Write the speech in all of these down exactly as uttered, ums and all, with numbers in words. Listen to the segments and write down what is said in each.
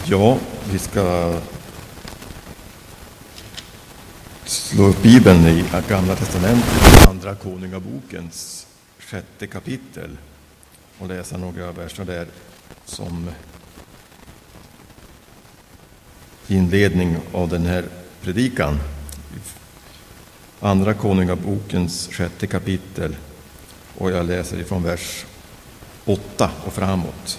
Ja, vi ska slå upp Bibeln i Gamla testamentet, andra konungabokens sjätte kapitel och läsa några verser där som inledning av den här predikan. Andra konungabokens sjätte kapitel, och jag läser ifrån vers åtta och framåt.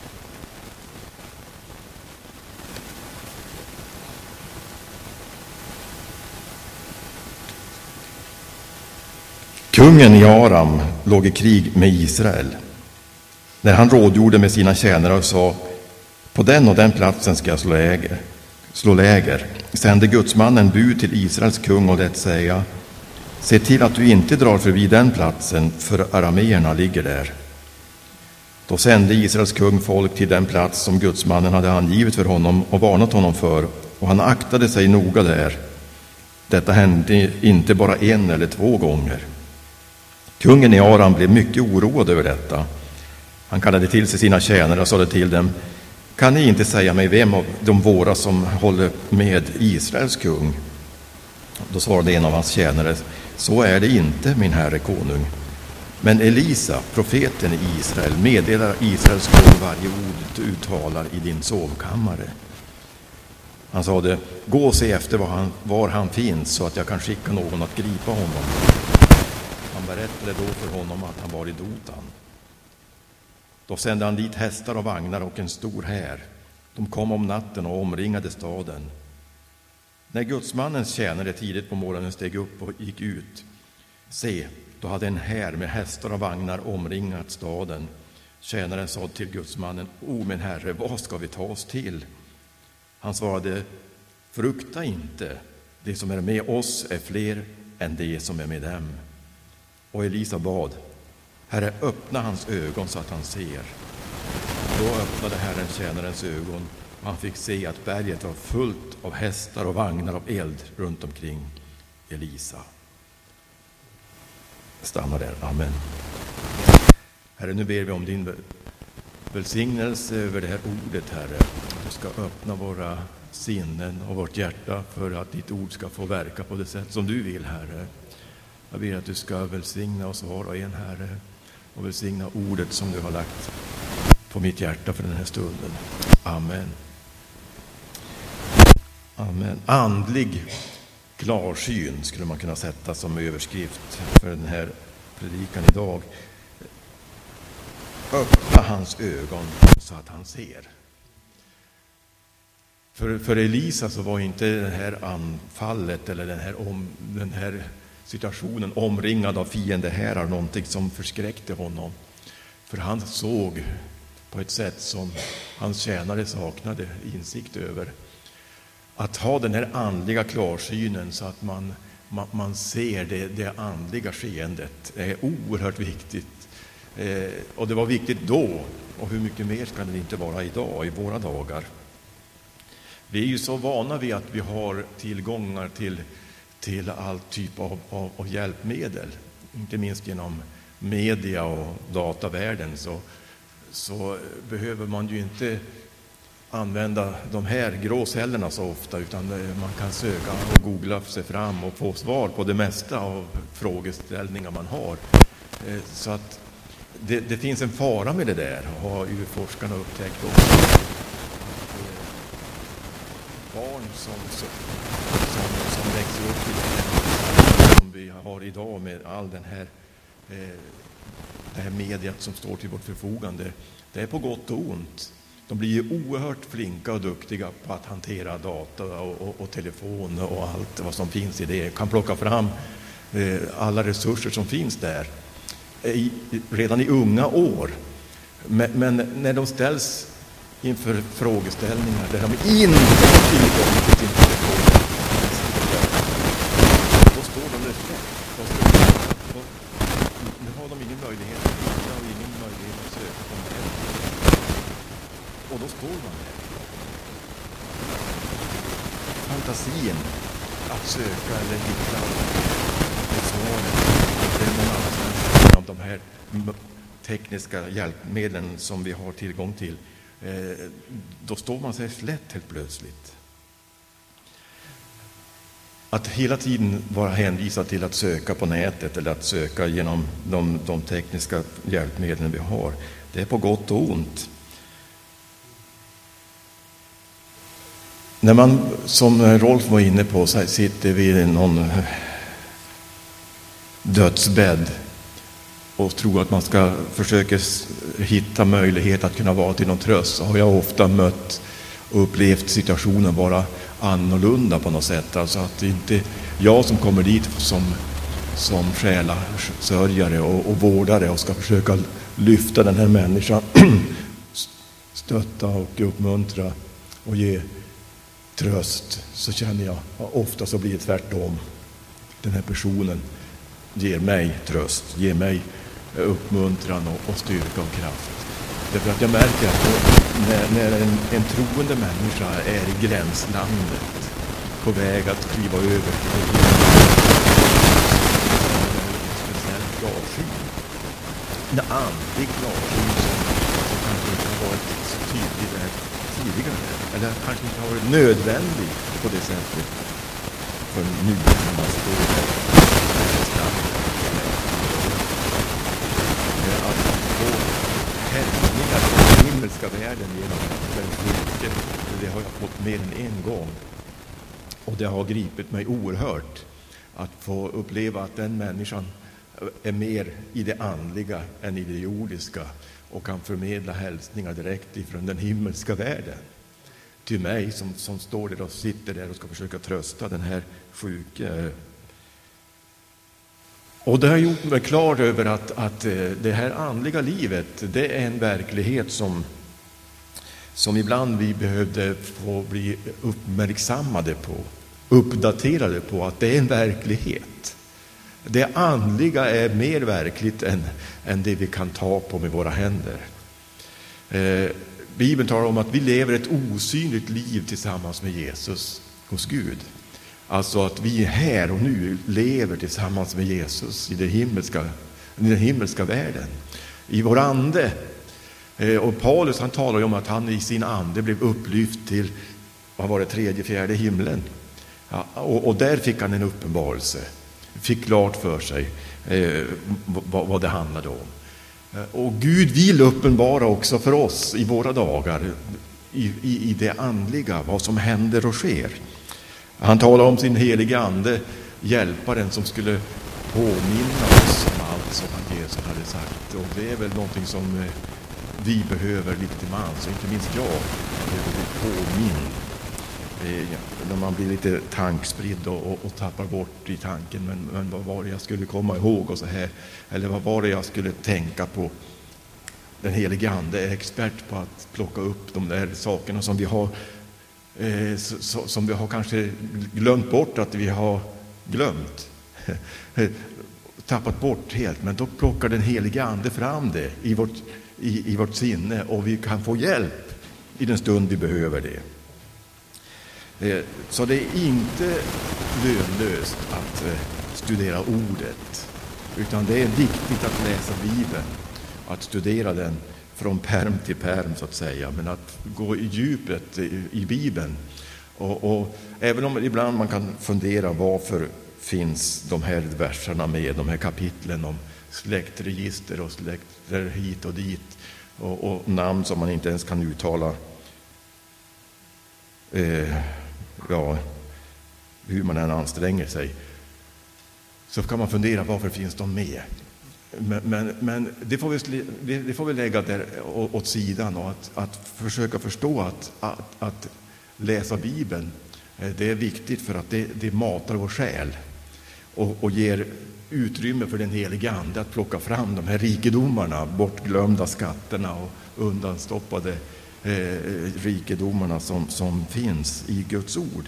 Kungen i Aram låg i krig med Israel. När han rådgjorde med sina tjänare och sa: på den och den platsen ska jag slå läger, slå läger, sände gudsmannen bud till Israels kung och lät säga: se till att du inte drar förbi den platsen, för arameerna ligger där. Då sände Israels kung folk till den plats som gudsmannen hade angivit för honom och varnat honom för, och han aktade sig noga där. Detta hände inte bara en eller två gånger. Kungen i Aram blev mycket oroad över detta. Han kallade till sig sina tjänare och sade till dem: kan ni inte säga mig vem av de våra som håller med Israels kung? Då svarade en av hans tjänare: så är det inte, min herre konung. Men Elisa, profeten i Israel, meddelar Israels kung varje ord du uttalar i din sovkammare. Han sade: gå och se efter var han, var han finns, så att jag kan skicka någon att gripa honom. Han berättade då för honom att han var i Dotan. Då sände han dit hästar och vagnar och en stor här. De kom om natten och omringade staden. När gudsmannens tjänare tidigt på morgonen steg upp och gick ut, se, då hade en här med hästar och vagnar omringat staden. Tjänaren sa till gudsmannen: o min herre, vad ska vi ta oss till? Han svarade: frukta inte, det som är med oss är fler än det som är med dem. Och Elisa bad: Herre, öppna hans ögon så att han ser. Då öppnade Herren tjänarens ögon, och han fick se att berget var fullt av hästar och vagnar av eld runt omkring Elisa. Stanna där, amen. Herre, nu ber vi om din välsignelse över det här ordet, Herre. Du ska öppna våra sinnen och vårt hjärta för att ditt ord ska få verka på det sätt som du vill, Herre. Jag ber att du ska välsigna oss var och en, Herre, och välsigna ordet som du har lagt på mitt hjärta för den här stunden. Amen. Amen. Andlig klarsyn skulle man kunna sätta som överskrift för den här predikan idag. Öppna hans ögon så att han ser. För, för Elisa så var inte det här anfallet eller den här, om, den här situationen omringad av fiende här är någonting som förskräckte honom. För han såg på ett sätt som hans tjänare saknade insikt över. Att ha den här andliga klarsynen så att man, man, man ser det, det andliga skeendet är oerhört viktigt. Eh, och det var viktigt då, och hur mycket mer ska det inte vara idag, i våra dagar. Vi är ju så vana vid att vi har tillgångar till till all typ av, av, av hjälpmedel, inte minst genom media och datavärlden, så, så behöver man ju inte använda de här gråcellerna så ofta, utan man kan söka och googla sig fram och få svar på det mesta av frågeställningar man har. Så att det, det finns en fara med det där, har ju forskarna upptäckt också. Barn som, som, som, som växer upp i det som vi har idag med all den här, eh, det här mediet som står till vårt förfogande, det är på gott och ont. De blir ju oerhört flinka och duktiga på att hantera data och, och, och telefon och allt vad som finns i det. Kan plocka fram eh, alla resurser som finns där i, redan i unga år. Men, men när de ställs inför frågeställningar där de inte har tillgång till sin telefon, då står de reflekt. Nu har de ingen möjlighet att hitta och ingen möjlighet att söka på det. Och då står man där. Fantasin att söka eller hitta svaret, det är någon annanstans av de här tekniska hjälpmedlen som vi har tillgång till. eh, då står man sig slätt helt plötsligt. Att hela tiden vara hänvisad till att söka på nätet eller att söka genom de, de tekniska hjälpmedlen vi har, det är på gott och ont. När man, som Rolf var inne på, så sitter vid någon dödsbädd och tror att man ska försöka hitta möjlighet att kunna vara till någon tröst, så har jag ofta mött och upplevt situationen vara annorlunda på något sätt. Alltså att det inte är jag som kommer dit som, som själasörjare och, och vårdare och ska försöka lyfta den här människan, stötta och uppmuntra och ge tröst, så känner jag ofta så blir det tvärtom. Den här personen ger mig tröst, ger mig uppmuntran och, och styrka och kraft. Därför att jag märker att när, när en, en troende människa är i gränslandet på väg att kliva över till en speciell klarsyn, en andlig klarsyn som, som kanske inte har varit så tydlig där tidigare, eller kanske inte har varit nödvändig på det sättet för nu när man står där. Att få hälsningar från den himmelska världen genom den sjuke, det har jag fått mer än en gång. Och det har gripit mig oerhört att få uppleva att den människan är mer i det andliga än i det jordiska och kan förmedla hälsningar direkt ifrån den himmelska världen till mig som, som står där och sitter där och ska försöka trösta den här sjuke. Och det har gjort mig klar över att, att det här andliga livet, det är en verklighet som, som ibland vi behövde få bli uppmärksammade på, uppdaterade på, att det är en verklighet. Det andliga är mer verkligt än, än det vi kan ta på med våra händer. Eh, Bibeln talar om att vi lever ett osynligt liv tillsammans med Jesus hos Gud. Alltså att vi här och nu lever tillsammans med Jesus i, det himmelska, i den himmelska världen. I vår ande. Eh, och Paulus han talar ju om att han i sin ande blev upplyft till, vad var det, tredje, fjärde himlen. Ja, och, och där fick han en uppenbarelse. Fick klart för sig eh, vad, vad det handlade om. Och Gud vill uppenbara också för oss i våra dagar i, i, i det andliga, vad som händer och sker. Han talar om sin heliga ande, hjälparen som skulle påminna oss om allt som Jesus hade sagt. Och det är väl någonting som vi behöver lite till mans, och inte minst jag behöver bli påminn. När man blir lite tankspridd och, och, och tappar bort i tanken, men, men vad var det jag skulle komma ihåg och så här, eller vad var det jag skulle tänka på. Den helige ande är expert på att plocka upp de där sakerna som vi har eh, så, som vi har kanske glömt bort att vi har glömt tappat bort helt, men då plockar den helige ande fram det i vårt, i, i vårt sinne, och vi kan få hjälp i den stund vi behöver det. Så det är inte lönlöst att studera ordet, utan det är viktigt att läsa Bibeln, att studera den från perm till perm så att säga, men att gå i djupet i Bibeln. Och, och även om ibland man kan fundera varför finns de här verserna med, de här kapitlen om släktregister och släkter hit och dit och, och namn som man inte ens kan uttala. Eh, ja, hur man än anstränger sig, så kan man fundera varför finns de med. Men, men, men det, får vi, det får vi lägga där åt sidan, och att, att försöka förstå att, att, att läsa Bibeln, det är viktigt för att det, det matar vår själ och, och ger utrymme för den heliga ande att plocka fram de här rikedomarna, bortglömda skatterna och undanstoppade Eh, rikedomarna som, som finns i Guds ord.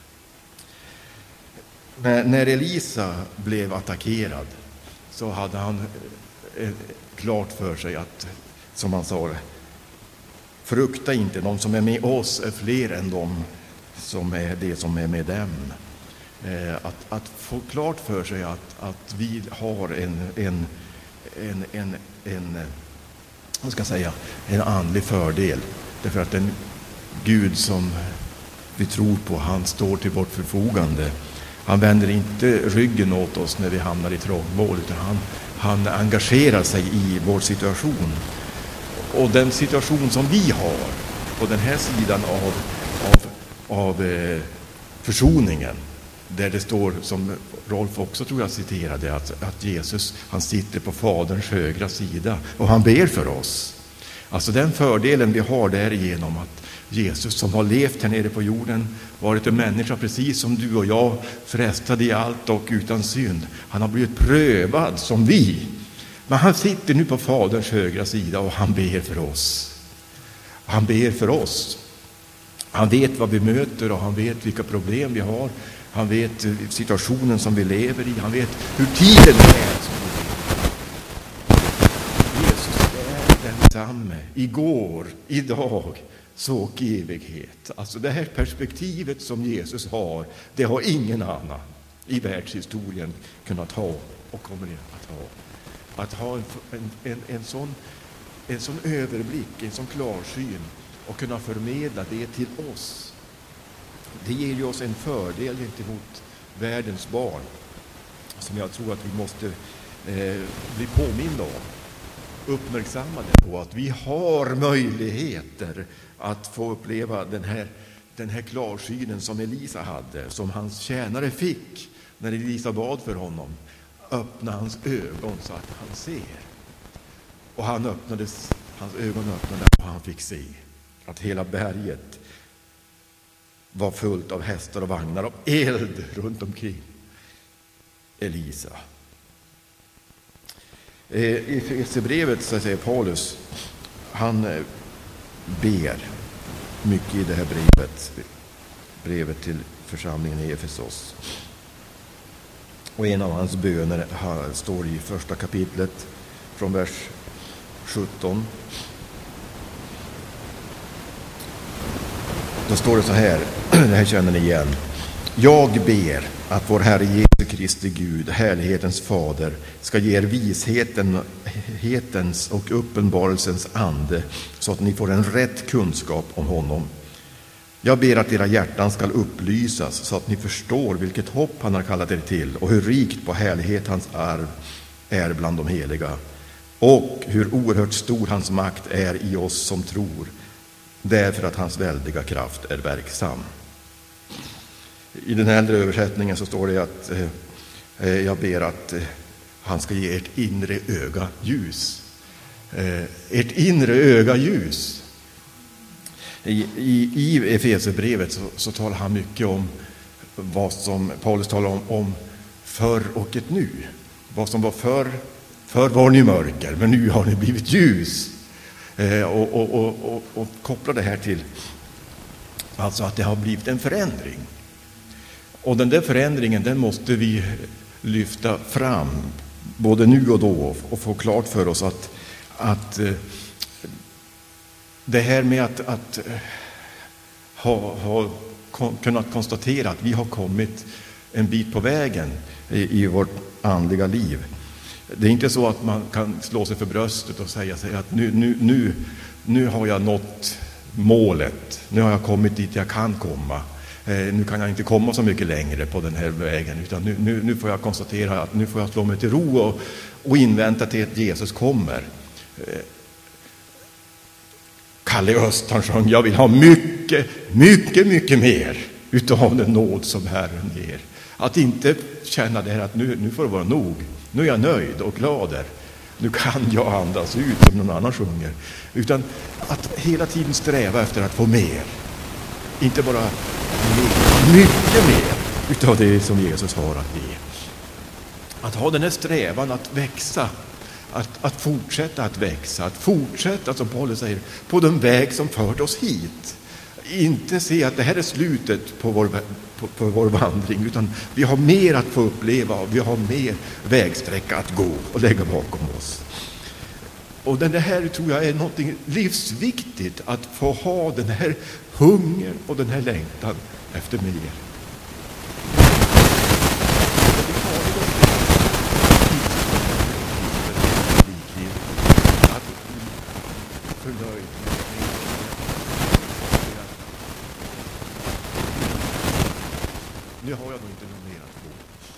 När, när Elisa blev attackerad så hade han eh, klart för sig att, som han sa, frukta inte, de som är med oss är fler än de som är det som är med dem. Eh, att, att få klart för sig att, att vi har en, en, en, en, en vad ska jag säga, en andlig fördel Därför att den Gud som vi tror på, han står till vårt förfogande. Han vänder inte ryggen åt oss när vi hamnar i trångmål, utan han, han engagerar sig i vår situation. Och den situation som vi har på den här sidan av, av, av eh, försoningen, där det står, som Rolf också tror jag citerade, att, att Jesus, han sitter på Faderns högra sida och han ber för oss. Alltså den fördelen vi har därigenom att Jesus, som har levt här nere på jorden, varit en människa precis som du och jag, frestad i allt och utan synd. Han har blivit prövad som vi. Men han sitter nu på Faderns högra sida och han ber för oss. Han ber för oss. Han vet vad vi möter och han vet vilka problem vi har. Han vet situationen som vi lever i. Han vet hur tiden är som vi lever. Jesus är densamme igår, idag, så och i evighet. Alltså det här perspektivet som Jesus har, det har ingen annan i världshistorien kunnat ha och kommer att ha. Att ha en, en, en, en, sån, en sån överblick, en sån klarsyn och kunna förmedla det till oss. Det ger ju oss en fördel gentemot världens barn som jag tror att vi måste eh, bli påminna om. Uppmärksammade på att vi har möjligheter att få uppleva den här, den här klarsynen som Elisa hade, som hans tjänare fick när Elisa bad för honom. Öppna hans ögon så att han ser. Och han öppnades, hans ögon öppnade och han fick se att hela berget var fullt av hästar och vagnar och eld runt omkring Elisa. I Efesierbrevet så säger Paulus, han ber mycket i det här brevet, brevet till församlingen i Efesos. Och en av hans böner här står i första kapitlet från vers sjutton. Då står det så här, det här känner ni igen. Jag ber att vår Herre Jesu Kristi Gud, härlighetens fader, ska ge er visheten, hetens och uppenbarelsens ande så att ni får en rätt kunskap om honom. Jag ber att era hjärtan ska upplysas så att ni förstår vilket hopp han har kallat er till och hur rikt på härlighet hans arv är bland de heliga och hur oerhört stor hans makt är i oss som tror, därför att hans väldiga kraft är verksam. I den äldre översättningen så står det att eh, jag ber att eh, han ska ge ert inre öga ljus. Eh, ert inre öga ljus. I, i, i Efesierbrevet så, så talar han mycket om vad som Paulus talar om, om förr och ett nu. Vad som var förr, förr var ni mörker, men nu har ni blivit ljus. Eh, och, och, och, och, och kopplar det här till alltså att det har blivit en förändring. Och den där förändringen, den måste vi lyfta fram både nu och då och få klart för oss att, att det här med att, att ha, ha kunnat konstatera att vi har kommit en bit på vägen i, i vårt andliga liv. Det är inte så att man kan slå sig för bröstet och säga sig att nu, nu, nu, nu har jag nått målet, nu har jag kommit dit jag kan komma. Nu kan jag inte komma så mycket längre på den här vägen, utan nu, nu, nu får jag konstatera att nu får jag slå mig till ro och, och invänta till att Jesus kommer. Kalle Öst, han sjöng, jag vill ha mycket, mycket, mycket mer utav den nåd som Herren ger. Att inte känna det här att nu, nu får det vara nog. Nu är jag nöjd och glad där. Nu kan jag andas ut som någon annan sjunger. Utan att hela tiden sträva efter att få mer. Inte bara mer, mycket mer utav det som Jesus har att ge. Att ha den här strävan att växa. Att, att fortsätta att växa. Att fortsätta, som Paulus säger, på den väg som fört oss hit. Inte se att det här är slutet på vår, på, på vår vandring, utan vi har mer att få uppleva och vi har mer vägsträcka att gå och lägga bakom oss. Och den här tror jag är något livsviktigt, att få ha den här hunger och den här längtan efter mer. Att förnöjd nu har jag nog inte något mer att få.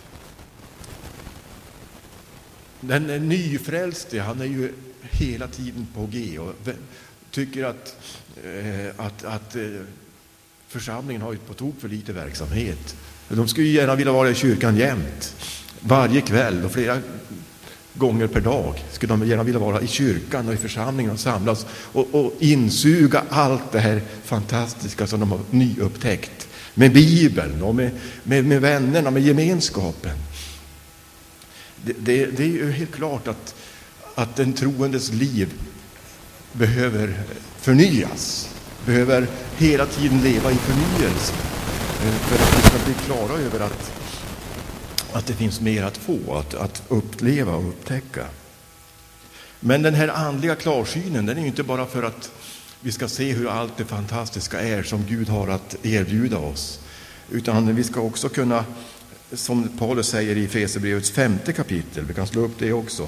Den nyfrälste, han är ju hela tiden på G och tycker att, eh, att, att eh, församlingen har ju på tok för lite verksamhet. De skulle ju gärna vilja vara i kyrkan jämt, varje kväll och flera gånger per dag skulle de gärna vilja vara i kyrkan och i församlingen och samlas och, och insuga allt det här fantastiska som de har nyupptäckt med Bibeln och med, med, med vännerna, med gemenskapen. Det, det, det är ju helt klart att, att en troendes liv behöver förnyas, behöver hela tiden leva i förnyelse för att vi ska bli klara över att, att det finns mer att få, att, att uppleva och upptäcka. Men den här andliga klarsynen, den är ju inte bara för att vi ska se hur allt det fantastiska är som Gud har att erbjuda oss, utan vi ska också kunna, som Paulus säger i Efesierbrevets femte kapitel, vi kan slå upp det också.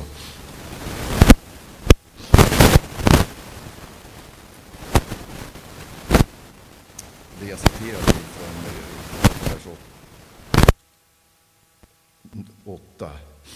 Det jag citerar från vers åtta.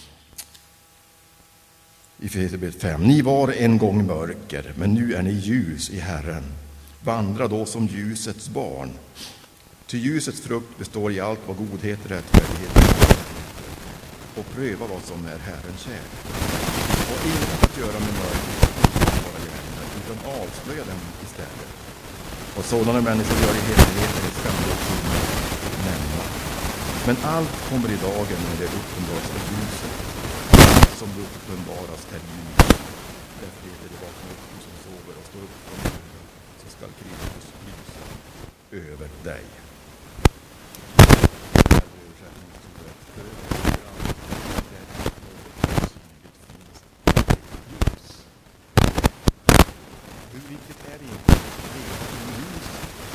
I Efesierbrevet fem. Ni var en gång mörker, men nu är ni ljus i Herren. Vandra då som ljusets barn. Till ljusets frukt består i allt vad godhet, rättfärdighet och pröva vad som är Herren kär. Och inget att göra med mörker våra gärningar, utan avslöja dem istället. Och sådana människor gör i hemligheter ett skamligt nämna. Men allt kommer i dagen när det uppenbaras för ljuset. Allt som uppenbaras är ljus. Därför är det bakom upp som sover och står upp från jorden, så skall Kristus lysa över dig. Hur viktigt är det inte att leva i ljus?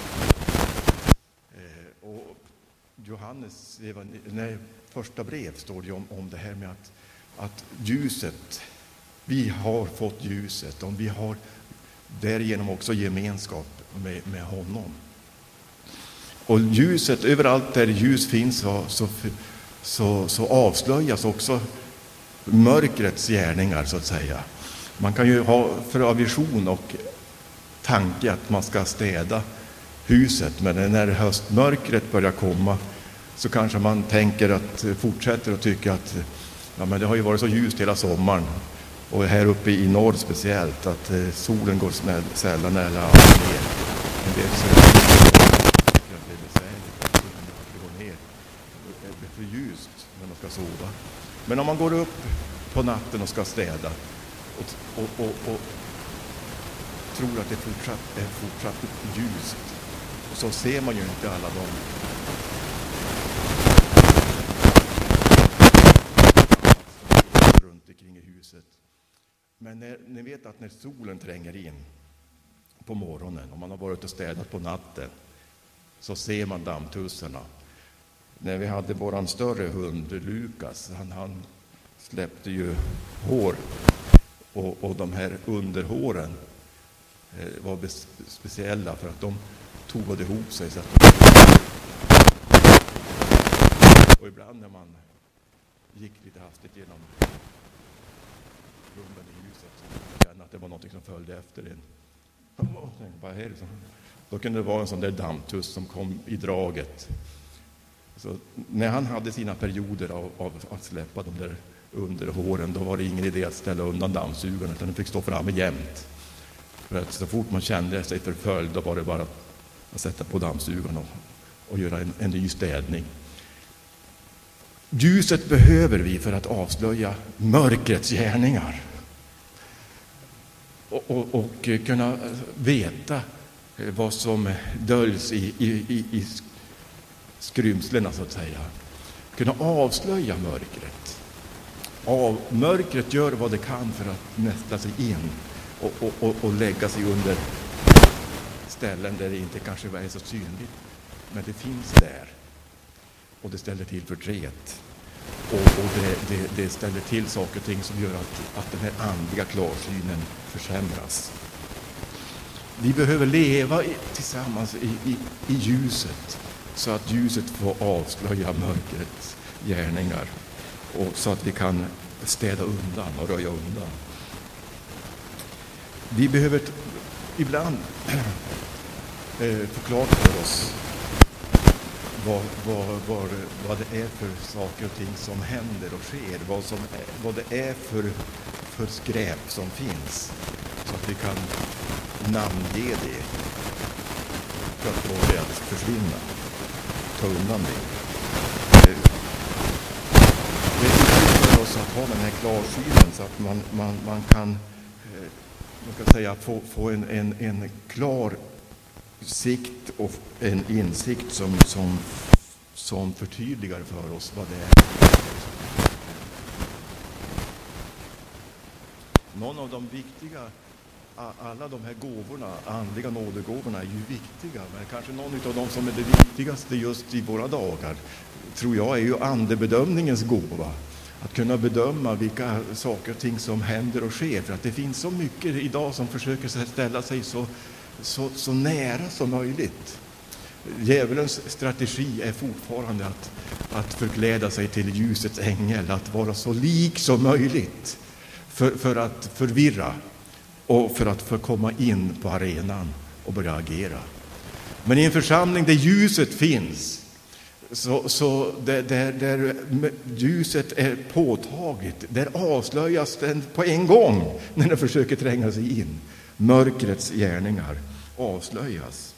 Eh, och Johannes nej, första brev står det om, om det här med att, att ljuset, vi har fått ljuset och vi har därigenom också gemenskap med, med honom. Och ljuset, överallt där ljus finns så, så, så, så avslöjas också mörkrets gärningar, så att säga. Man kan ju ha för aversion och tanke att man ska städa huset, men när höstmörkret börjar komma så kanske man tänker att fortsätter och tycker att ja, men det har ju varit så ljust hela sommaren och här uppe i norr speciellt att eh, solen går sällan eller aldrig ner. En del så att det är besvärligt att det går ner. Det är för ljust när man ska sova. Men om man går upp på natten och ska städa och, och, och, och tror att det fortsatt, är fortsatt ljust, så ser man ju inte alla de runt omkring i huset. Men när, ni vet att när solen tränger in på morgonen, om man har varit och städat på natten, så ser man dammtussarna. När vi hade våran större hund Lukas, han, han släppte ju hår och, och de här underhåren eh, var bes, speciella för att de tog ihop sig så att de... och ibland när man gick lite hastigt genom rummen i huset så kunde man känna att det var något som följde efter en. Oh, vad är det som... Då kunde det vara en sån där dammtuss som kom i draget. Så när han hade sina perioder av, av att släppa de där underhåren, då var det ingen idé att ställa undan dammsugarna, utan den fick stå framme jämt. För att så fort man kände sig förföljd, då var det bara att sätta på dammsugarna och, och göra en, en ny städning. Ljuset behöver vi för att avslöja mörkrets gärningar. Och, och, och kunna veta vad som döljs i, i, i, i skrymslena, så att säga. Kunna avslöja mörkret. Av, mörkret gör vad det kan för att nästa sig in och, och, och, och lägga sig under ställen där det inte kanske är så synligt. Men det finns där. Och det ställer till förtret. Och, och det, det, det ställer till saker och ting som gör att, att den här andliga klarsynen försämras. Vi behöver leva i, tillsammans i, i, i ljuset så att ljuset får avslöja mörkrets gärningar och så att vi kan städa undan och röja undan. Vi behöver t- ibland eh, förklara för oss vad, vad, vad, vad det är för saker och ting som händer och sker, vad, som är, vad det är för, för skräp som finns, så att vi kan namnge det för att få det att försvinna, ta undan det. Eh, Det är viktigt för oss att ha den här klarsynen så att man, man, man kan eh, man kan säga, få, få en, en, en klar sikt och en insikt som, som, som förtydligar för oss vad det är. Någon av de viktiga, alla de här gåvorna, andliga nådegåvorna är ju viktiga, men kanske någon av dem som är det viktigaste just i våra dagar, tror jag, är ju andebedömningens gåva. Att kunna bedöma vilka saker och ting som händer och sker, för att det finns så mycket idag som försöker ställa sig så, så, så nära som möjligt. Djävulens strategi är fortfarande att, att förkläda sig till ljusets ängel, att vara så lik som möjligt för, för att förvirra och för att få komma in på arenan och börja agera. Men i en församling där ljuset finns, så, så där, där, där ljuset är påtagligt, där avslöjas den på en gång när den försöker tränga sig in. Mörkrets gärningar avslöjas.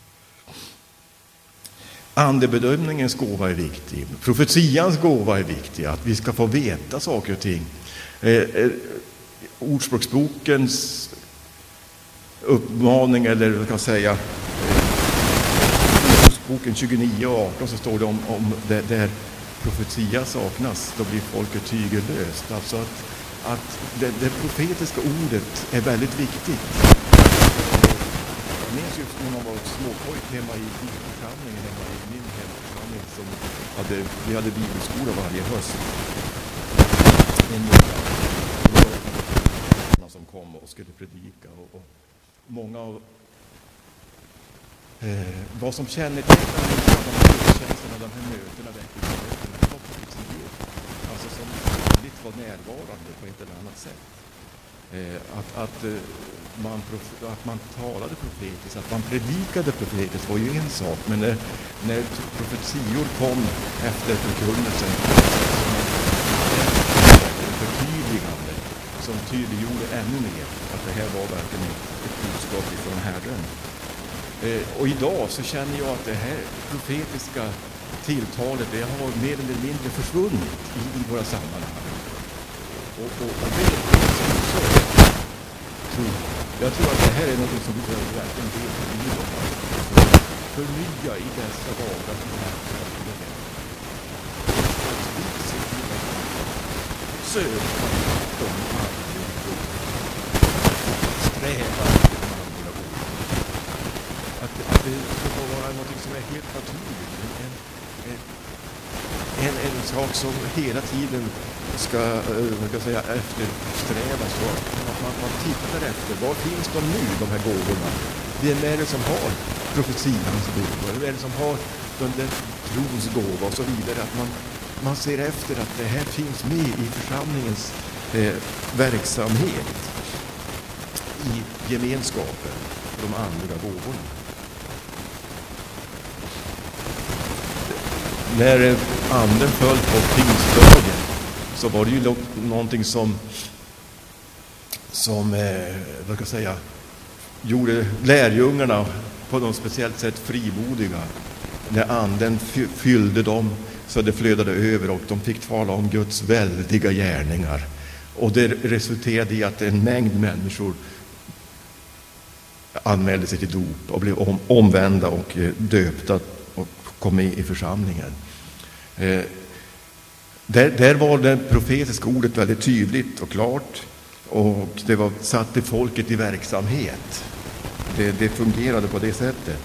Andebedömningens gåva är viktig. Profetians gåva är viktig, att vi ska få veta saker och ting. Eh, eh, Ordspråksbokens uppmaning, eller vad kan jag säga, boken tjugonio och arton, så står det om, om där, där profetia saknas, då blir folket tygelöst. Alltså att, att det, det profetiska ordet är väldigt viktigt. Jag minns just när man var småpojk hemma i församlingen, hemma i min hemförsamling, som hade, vi hade bibelskola varje höst. En många som kom och skulle predika, och, och många av Eh, vad som kännetecknar de här gudstjänsterna, de här mötena, väckelsemötena, var profetior. Alltså som väldigt var närvarande på ett eller annat sätt. Eh, att, att, eh, man prof- att man talade profetiskt, att man predikade profetiskt var ju en sak, men när, när profetior kom efter förkunnelsen, ett förtydligande som tydliggjorde ännu mer att det här var verkligen ett budskap från Herren. Eh, och idag så känner jag att det här profetiska tilltalet, det har mer eller mindre försvunnit i, i våra sammanhang. Och, och, och det är det som också tror. Jag tror att det här är något som vi behöver verkligen veta i livet. Förnya i dessa dagar som det här verkligen. Söka de andliga gåvorna. Sträva efter de andliga gåvorna. Att, att det ska vara något som är helt naturligt. En, en, en, en sak som hela tiden ska, man kan säga, eftersträvas. Att man, man tittar efter, var finns de nu, de här gåvorna? Vem är det som har profetians gåvor? Vem är det som har den där trons gåva och så vidare? Att man, man ser efter att det här finns med i församlingens eh, verksamhet, i gemenskapen, de andliga gåvorna. När anden föll på pingstdagen så var det ju någonting som som eh, vad ska jag säga, gjorde lärjungarna på något speciellt sätt frimodiga. När anden fyllde dem så det flödade över och de fick tala om Guds väldiga gärningar. Och det resulterade i att en mängd människor anmälde sig till dop och blev om, omvända och döpta och kom med i församlingen. Eh, där, där var det profetiska ordet väldigt tydligt och klart, och det var satte folket i verksamhet. Det, det fungerade på det sättet.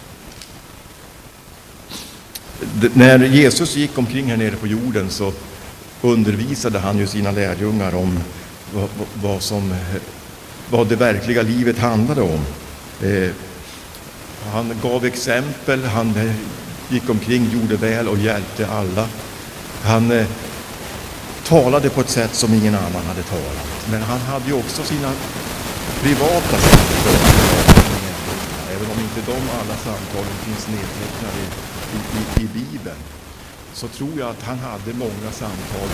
Det, när Jesus gick omkring här nere på jorden så undervisade han ju sina lärjungar om vad, vad, som, vad det verkliga livet handlade om. Eh, han gav exempel, han gick omkring, gjorde väl och hjälpte alla. Han eh, talade på ett sätt som ingen annan hade talat. Men han hade ju också sina privata samtal. Även om inte de alla samtalen finns nedtecknade i, i, i Bibeln, så tror jag att han hade många samtal.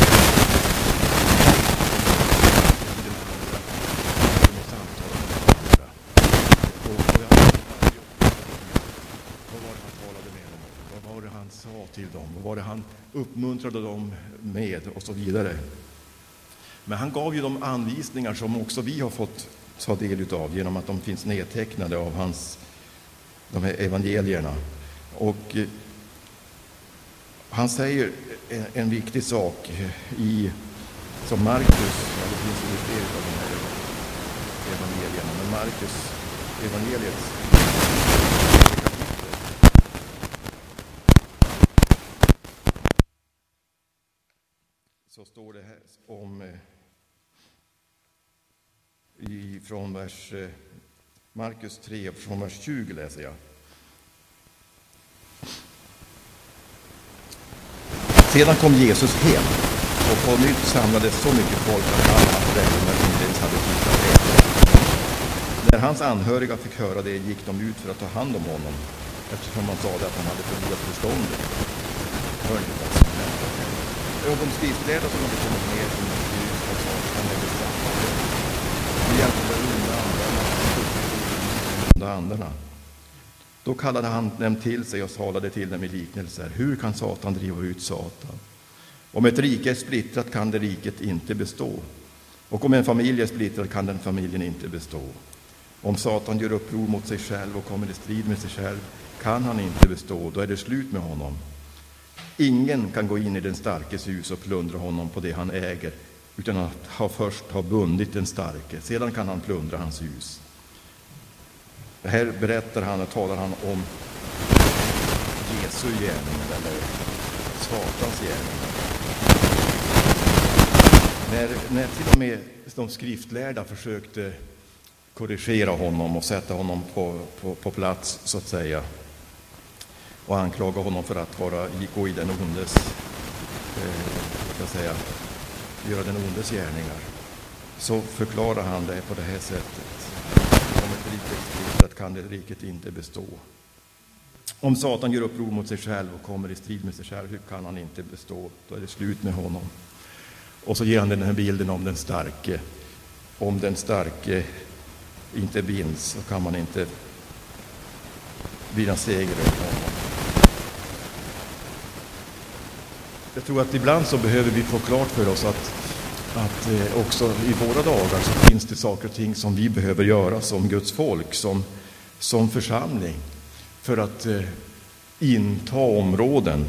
Till dem och vad det han uppmuntrade dem med och så vidare. Men han gav ju de anvisningar som också vi har fått ta del av genom att de finns nedtecknade av hans de här evangelierna. Och eh, han säger en, en viktig sak i som Markus, ja, det finns ju fler av de här evangelierna, men Markus evangeliets så står det här om i, från vers Markus tre, från vers tjugo läser jag. Sedan kom Jesus hem och på nytt samlades så mycket folk att alla hans föräldrar inte ens hade tid att äta. När hans anhöriga fick höra det gick de ut för att ta hand om honom, eftersom man sade att han hade förlorat förståndet. Hör ni vad som hände? Och de skriftlärda som hade kommit ner från Jerusalem sa att han är bestraffad. Det hjälpte de onda andarna. Då kallade han dem till sig och talade till dem i liknelser. Hur kan Satan driva ut Satan? Om ett rike är splittrat kan det riket inte bestå. Och om en familj är splittrad kan den familjen inte bestå. Om Satan gör uppror mot sig själv och kommer i strid med sig själv kan han inte bestå. Då är det slut med honom. Ingen kan gå in i den starkes hus och plundra honom på det han äger, utan att ha först ha bundit den starke. Sedan kan han plundra hans hus. Det här berättar han och talar han om Jesu gärningar eller Satans gärningar. När, när till och med de skriftlärda försökte korrigera honom och sätta honom på, på, på plats så att säga, och anklaga honom för att vara, gå i den ondes, eh, ska säga, göra den ondes gärningar, så förklarar han det på det här sättet. Om ett rike är splittrat kan det riket inte bestå. Om Satan gör uppror mot sig själv och kommer i strid med sig själv, hur kan han inte bestå? Då är det slut med honom. Och så ger han den här bilden om den starke. Om den starke inte vinns så kan man inte vinna seger över honom. Jag tror att ibland så behöver vi få klart för oss att, att eh, också i våra dagar så finns det saker och ting som vi behöver göra som Guds folk, som, som församling, för att eh, inta områden.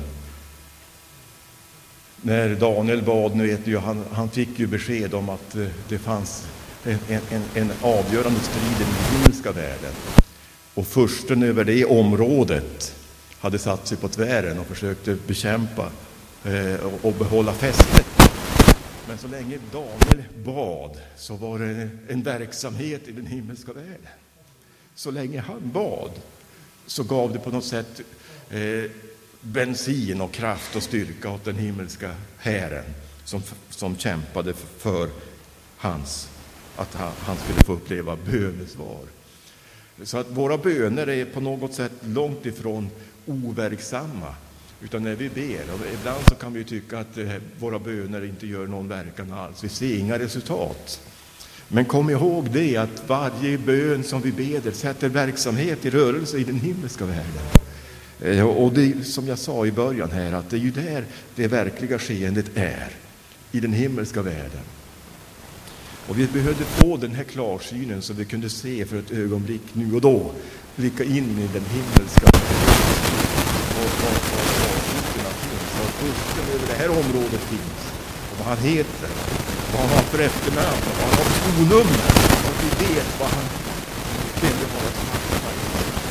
När Daniel bad, nu vet du, han, han fick ju besked om att eh, det fanns en, en, en avgörande strid i den himmelska världen. Och fursten över det området hade satt sig på tvären och försökte bekämpa och behålla fästet. Men så länge Daniel bad så var det en verksamhet i den himmelska världen. Så länge han bad så gav det på något sätt eh, bensin och kraft och styrka åt den himmelska hären som, som kämpade för hans, att han, han skulle få uppleva bönesvar. Så att våra böner är på något sätt långt ifrån overksamma. Utan när vi ber, och ibland så kan vi tycka att eh, våra böner inte gör någon verkan alls. Vi ser inga resultat. Men kom ihåg det att varje bön som vi beder sätter verksamhet i rörelse i den himmelska världen. Eh, och det som jag sa i början här, att det är ju där det verkliga skeendet är. I den himmelska världen. Och vi behövde få den här klarsynen så vi kunde se för ett ögonblick nu och då. Blicka in i den himmelska världen. Och, och, och, Fursten över det här området finns, och vad han heter, vad han har för efternamn, och vad han har för skonummer, och vi vet vad han ville vara smakta i.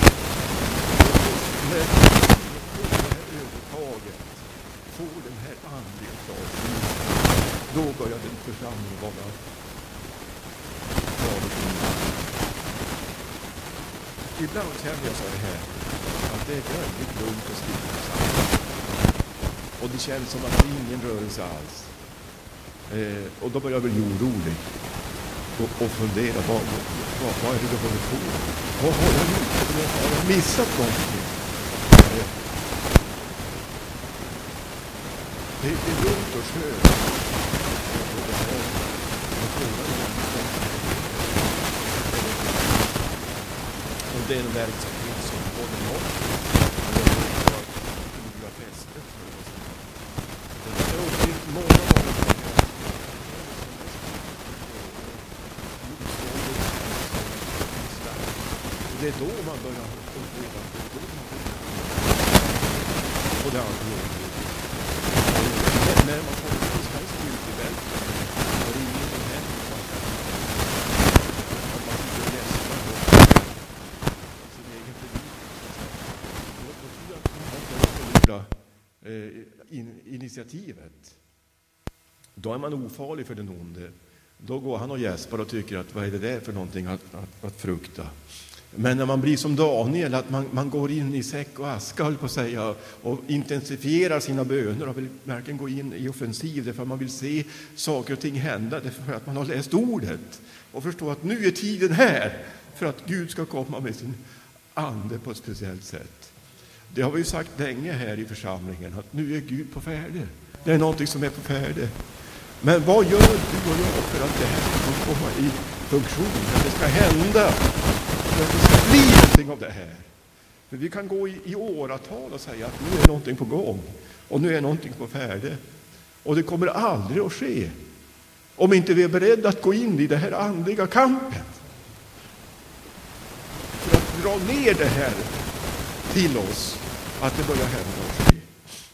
När vi får det här övertaget, får den här andliga klarsynen, då börjar den församlingen vara farlig. Ibland känner jag så här, att det är väldigt lugnt och stillsamt. Och det känns som att det är ingen rörelse alls. Eh, och då börjar jag bli orolig och, och fundera, vad, vad, vad är det du håller på med? Vad har jag gjort? Har jag missat någonting? Eh, det, det är lugnt och skönt. Och det här, jag frågar mig om det är en verksamhet som både någon och fästet. Det är uppgift många gånger. Det är då man börjar uppleva och det andra. När man får en svensk ut i bälten och det är ingen som händer att man sitter och läser på sin egen predikning. Då tror jag att man börjar förlora initiativet. Då är man ofarlig för den onde. Då går han och gäspar och tycker att vad är det där för någonting att, att, att frukta. Men när man blir som Daniel, att man, man går in i säck och aska, på att säga, och intensifierar sina böner och vill verkligen gå in i offensiv, därför att man vill se saker och ting hända, därför att man har läst ordet och förstår att nu är tiden här för att Gud ska komma med sin ande på ett speciellt sätt. Det har vi ju sagt länge här i församlingen, att nu är Gud på färde. Det är någonting som är på färde. Men vad gör du och jag för att det här ska komma i funktion, att det ska hända, för att det ska bli någonting av det här? För vi kan gå i, i åratal och säga att nu är någonting på gång och nu är någonting på färde. Och det kommer aldrig att ske om inte vi är beredda att gå in i det här andliga kampen. För att dra ner det här till oss, att det börjar hända och ske.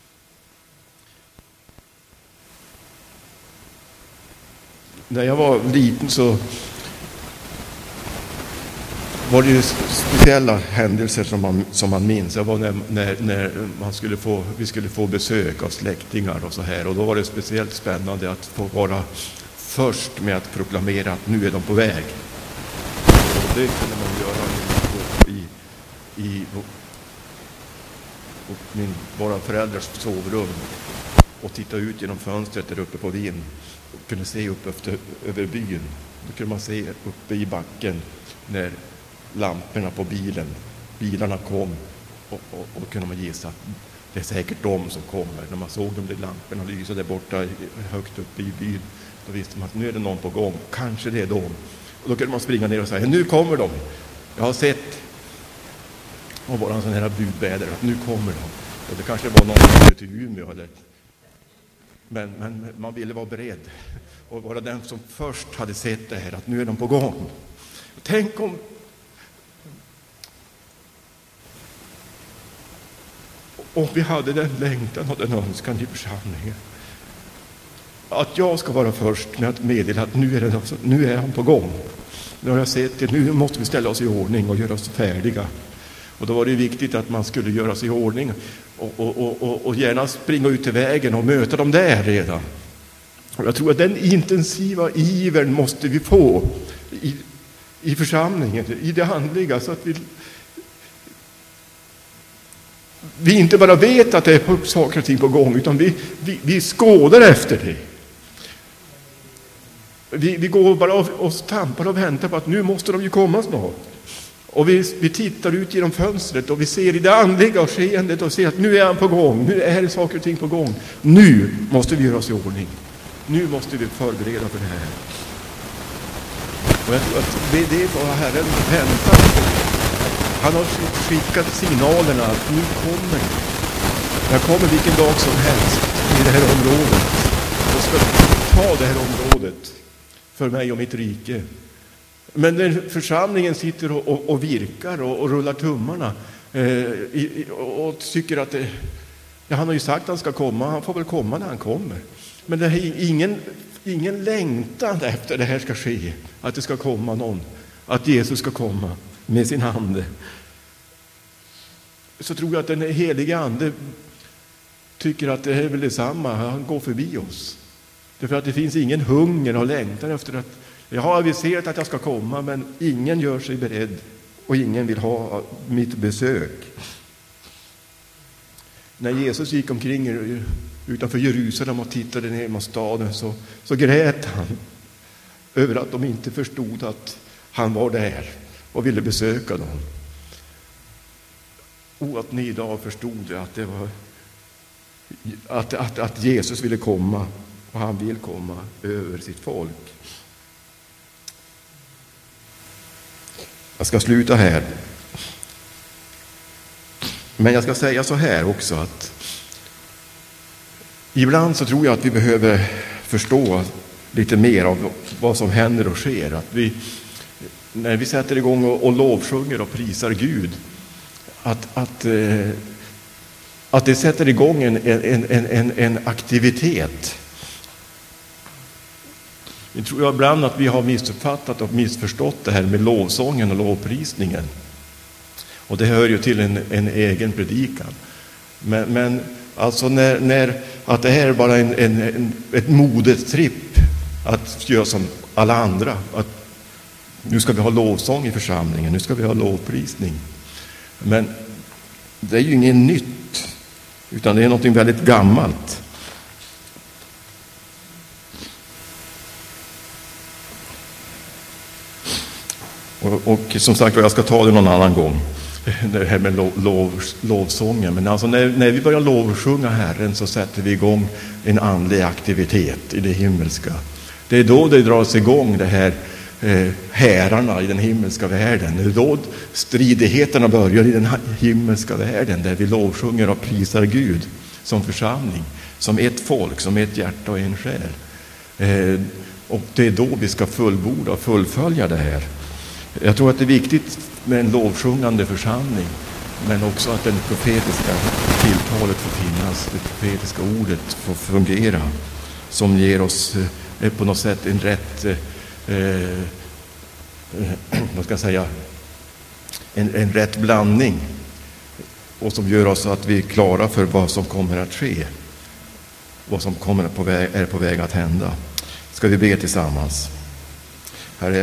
När jag var liten så var det ju speciella händelser som man, som man minns. Det var när, när, när man skulle få, vi skulle få besök av släktingar och så här. Och då var det speciellt spännande att få vara först med att proklamera att nu är de på väg. Och det kunde man göra i, i, i min, våra föräldrars sovrum och titta ut genom fönstret där uppe på Vin. Och kunde se upp efter, över byn. Då kunde man se uppe i backen när lamporna på bilen, bilarna kom, och, och, och kunde man gissa att det är säkert de som kommer. När man såg de där lamporna lysa där borta högt uppe i byn, då visste man att nu är det någon på gång, kanske det är de. Och då kunde man springa ner och säga, nu kommer de. Jag har sett och bara en sån här budbädare att nu kommer de. Och det kanske var någon som kom till Umeå eller. Men, men man ville vara beredd och vara den som först hade sett det här, att nu är de på gång. Tänk om om vi hade den längtan och den önskan i församlingen. Att jag ska vara först med att meddela att nu är, det, nu är han på gång. Nu har jag sett det, nu måste vi ställa oss i ordning och göra oss färdiga. Och då var det viktigt att man skulle göra sig i ordning och, och, och, och gärna springa ut till vägen och möta dem där redan. Och jag tror att den intensiva ivern måste vi få i, i församlingen, i det andliga, så att vi, vi inte bara vet att det är saker och ting på gång, utan vi, vi, vi skådar efter det. Vi, vi går bara och, och stampar och väntar på att nu måste de ju komma snart. Och vi, vi tittar ut genom fönstret och vi ser i det andliga och skeendet och ser att nu är han på gång, nu är det saker och ting på gång. Nu måste vi göra oss i ordning. Nu måste vi förbereda för det här. Och jag tror att det är det vad Herren väntar på. Han har skickat signalerna att nu kommer jag kommer vilken dag som helst i det här området och ska ta det här området för mig och mitt rike. Men när församlingen sitter och, och, och virkar och, och rullar tummarna eh, i, och, och tycker att det, ja, han har ju sagt att han ska komma, han får väl komma när han kommer. Men det är ingen, ingen längtan efter det här ska ske, att det ska komma någon, att Jesus ska komma med sin ande. Så tror jag att den heliga ande tycker att det är väl detsamma, han går förbi oss. Därför att det finns ingen hunger och längtan efter att jag har aviserat att jag ska komma, men ingen gör sig beredd och ingen vill ha mitt besök. när Jesus gick omkring utanför Jerusalem och tittade ner mot staden så, så grät han över att de inte förstod att han var där och ville besöka dem. Och att ni idag förstod att det var att, att, att Jesus ville komma, och han vill komma över sitt folk. Jag ska sluta här. Men jag ska säga så här också, att ibland så tror jag att vi behöver förstå lite mer av vad som händer och sker. Att vi, när vi sätter igång och, och lovsjunger och prisar Gud, att, att, eh, att det sätter igång en, en, en, en, en aktivitet. Jag tror jag ibland att vi har missuppfattat och missförstått det här med lovsången och lovprisningen. Och det hör ju till en, en egen predikan. Men, men alltså när, när att det här är bara en, en, en, ett modetripp att göra som alla andra. Att nu ska vi ha lovsång i församlingen, nu ska vi ha lovprisning. Men det är ju inget nytt, utan det är något väldigt gammalt. Och, och som sagt, jag ska ta det någon annan gång, det här med lov, lov, lovsången. Men alltså när, när vi börjar lovsjunga Herren så sätter vi igång en andlig aktivitet i det himmelska. Det är då det dras igång, det här eh, härarna i den himmelska världen. Det är då stridigheterna börjar i den himmelska världen, där vi lovsjunger och prisar Gud som församling, som ett folk, som ett hjärta och en själ. Eh, och det är då vi ska fullborda och fullfölja det här. Jag tror att det är viktigt med en lovsjungande församling, men också att den profetiska tilltalet får finnas, det profetiska ordet får fungera, som ger oss eh, på något sätt en rätt eh, eh, vad ska jag säga en, en rätt blandning, och som gör oss att vi är klara för vad som kommer att ske, vad som kommer på väg, är på väg att hända. Ska vi be tillsammans. Herre,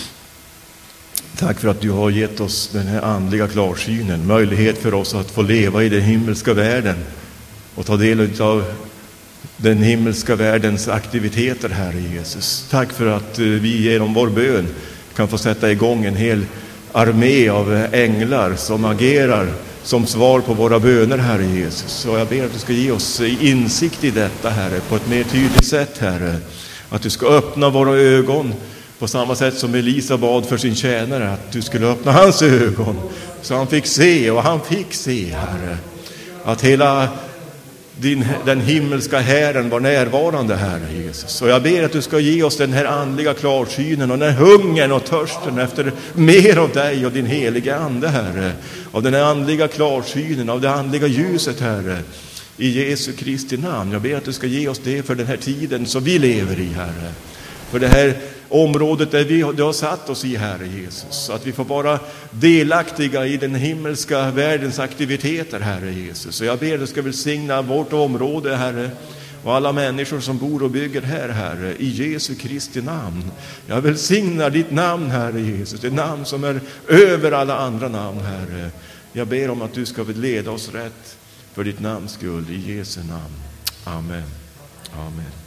tack för att du har gett oss den här andliga klarsynen, möjlighet för oss att få leva i den himmelska världen och ta del av den himmelska världens aktiviteter, Herre Jesus. Tack för att vi genom vår bön kan få sätta igång en hel armé av änglar som agerar som svar på våra böner, Herre Jesus. Och jag ber att du ska ge oss insikt i detta, Herre, på ett mer tydligt sätt, Herre. Att du ska öppna våra ögon på samma sätt som Elisa bad för sin tjänare, att du skulle öppna hans ögon så han fick se, och han fick se, Herre, att hela din, den himmelska Herren var närvarande, Herre Jesus. Och jag ber att du ska ge oss den här andliga klarsynen och den här hungern och törsten efter mer av dig och din heliga ande, Herre. Av den här andliga klarsynen, av det andliga ljuset, Herre. I Jesu Kristi namn. Jag ber att du ska ge oss det för den här tiden som vi lever i, Herre. För det här området där vi du har satt oss i, Herre Jesus. Så att vi får vara delaktiga i den himmelska världens aktiviteter, Herre Jesus. Så jag ber att du ska välsigna vårt område, Herre. Och alla människor som bor och bygger här, Herre. I Jesu Kristi namn. Jag välsignar ditt namn, Herre Jesus. Det namn som är över alla andra namn, Herre. Jag ber om att du ska leda oss rätt för ditt namns skull. I Jesu namn. Amen. Amen.